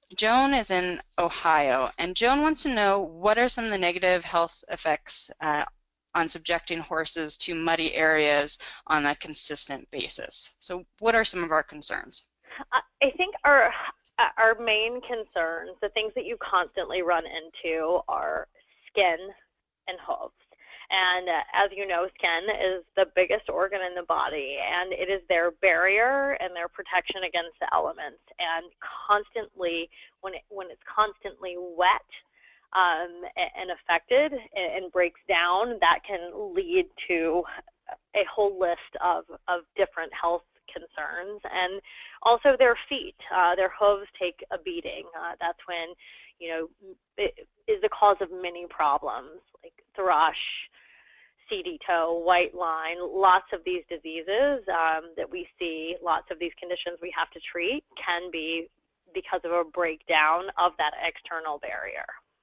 Joan is in Ohio, and Joan wants to know what are some of the negative health effects on subjecting horses to muddy areas on a consistent basis. So, what are some of our concerns? I think our main concerns, the things that you constantly run into, are skin and hooves. And as you know, skin is the biggest organ in the body, and it is their barrier and their protection against the elements. And constantly, when it's constantly wet and affected and breaks down, that can lead to a whole list of different health concerns. And also their feet, their hooves take a beating. That's when, you know, it is the cause of many problems like thrush, seedy toe, white line, lots of these diseases that we see, lots of these conditions we have to treat can be because of a breakdown of that external barrier.